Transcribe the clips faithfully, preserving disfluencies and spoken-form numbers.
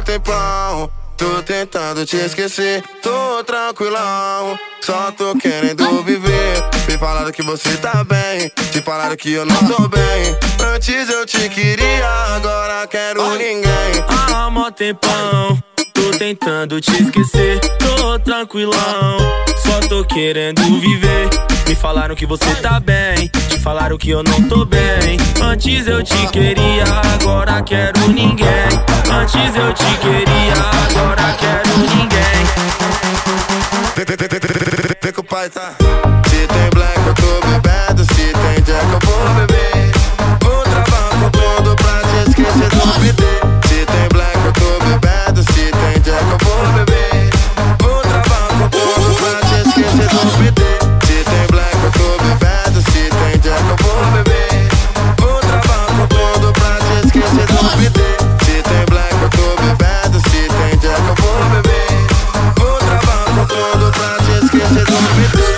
tempão, tô tentando te esquecer. Tô tranquilão, só tô querendo viver. Me falaram que você tá bem, te falaram que eu não tô bem. Antes eu te queria, agora quero ninguém. Há mó tempão, tô tentando te esquecer. Tô tranquilão, só tô querendo viver. Me falaram que você tá bem, te falaram que eu não tô bem. Antes eu te queria, agora quero ninguém. Antes eu te queria, agora quero ninguém. Vem com o pai, tá? Se tem black eu tô bebendo, se tem jack eu vou beber. Vou travar com tudo pra te esquecer do B T. Se tem black eu tô bebendo, se tem jack eu vou beber. Vou travar com tudo pra te esquecer do B T. Se tem black eu tô bebendo, se tem jack eu vou beber. Vou travar com tudo pra te esquecer do B T. Se tem black eu tô bebendo, se tem jack eu vou beber. Vou travar com tudo pra te esquecer do B T.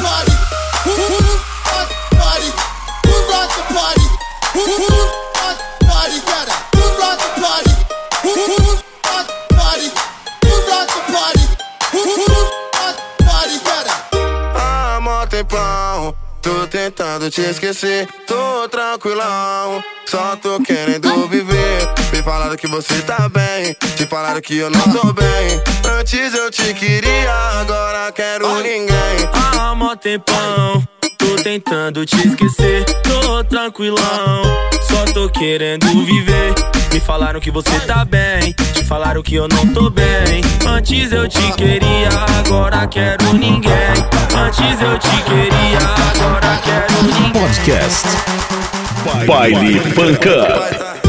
Há mó tempão, tô tentando te esquecer. Tô tranquilão, só tô querendo viver. Me falaram que você tá bem, te falaram que eu não tô bem. Antes eu te queria, agora quero ninguém. Há mó tempão, tô tentando te esquecer. Tô tranquilão, só tô querendo viver. Me falaram que você tá bem, te falaram que eu não tô bem. Antes eu te queria, agora quero ninguém. Antes eu te queria, agora quero ninguém. Podcast Baile Pancã.